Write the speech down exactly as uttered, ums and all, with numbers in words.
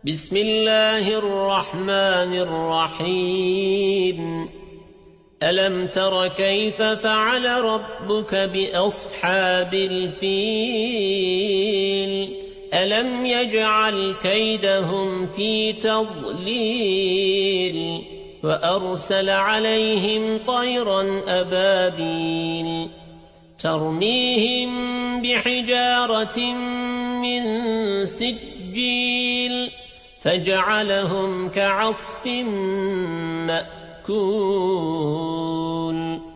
بسم الله الرحمن الرحيم ألم تر كيف فعل ربك بأصحاب الفيل ألم يجعل كيدهم في تضليل وأرسل عليهم طيرا أبابيل ترميهم بحجارة من سجيل فجعلهم كعصف مأكول